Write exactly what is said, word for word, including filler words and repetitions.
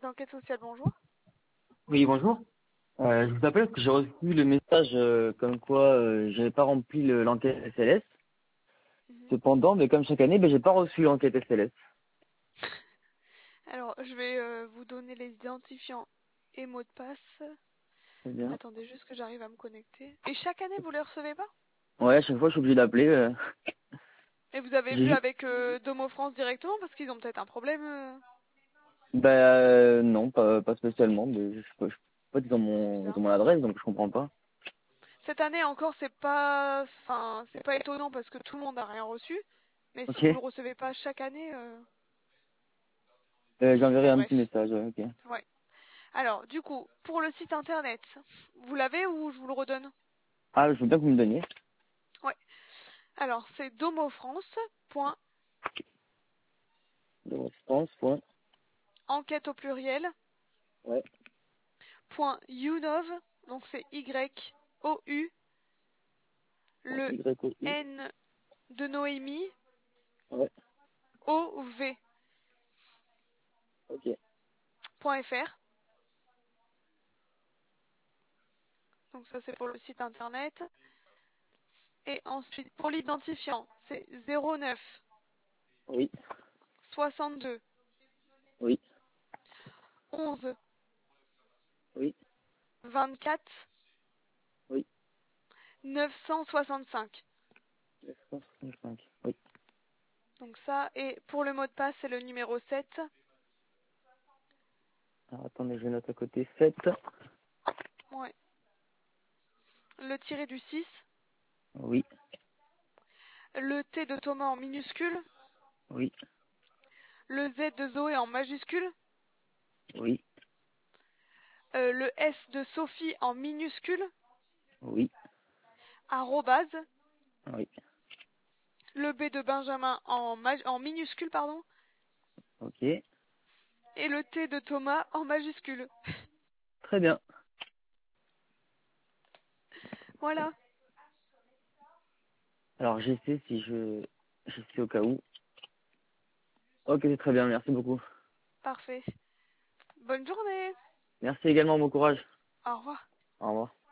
Enquête sociale, bonjour. Oui, bonjour. Euh, je vous appelle parce que j'ai reçu le message euh, comme quoi euh, j'avais pas rempli le- l'enquête S L S. Mhm. Cependant, mais comme chaque année, ben, j'ai pas reçu l'enquête S L S. Alors, je vais euh, vous donner les identifiants et mots de passe. C'est bien. Attendez juste que j'arrive à me connecter. Et chaque année, vous les recevez pas? Ouais, à chaque fois, je suis obligé d'appeler. euh. Et vous avez J'ai vu vu. avec euh, Domo France directement parce qu'ils ont peut-être un problème. euh. Ben euh, non, pas, pas spécialement. Mais je sais pas, je sais pas, ils ont C'est mon, ils bizarre. ont mon adresse, donc je comprends pas. Cette année encore, c'est pas, enfin, c'est pas étonnant parce que tout le monde a rien reçu. Mais si Ok. vous le recevez pas chaque année, euh, Euh, J'enverrai bon un bref. petit message. Ouais, ok. Ouais. Alors, du coup, pour le site internet, vous l'avez ou je vous le redonne? Ah, je veux bien que vous me donniez. Ouais. Alors, c'est domofrance point Donc, je pense, point. enquête au pluriel Ouais. point unov, donc c'est Y O U, Point le Y O U. N de Noémie, Ouais. O V Ok. point F R. Donc ça c'est pour le site internet. Et ensuite pour l'identifiant, c'est zéro neuf Oui. soixante-deux Oui. onze Oui. vingt-quatre Oui. neuf cent soixante-cinq. neuf cent soixante-cinq. Oui. Donc ça, et pour le mot de passe, c'est le numéro sept. Alors, attendez, je note à côté. sept. Ouais. Le tiré du six. Oui. Le T de Thomas en minuscule. Oui. Le Z de Zoé en majuscule. Oui. Euh, le S de Sophie en minuscule. Oui. Arrobase. Oui. Le B de Benjamin en, ma- en minuscule, pardon. Ok. Et le T de Thomas en majuscule. Très bien. Voilà. Alors, j'essaie si je... J'essaie au cas où. Ok, c'est très bien. Merci beaucoup. Parfait. Bonne journée. Merci également. Bon courage. Au revoir. Au revoir.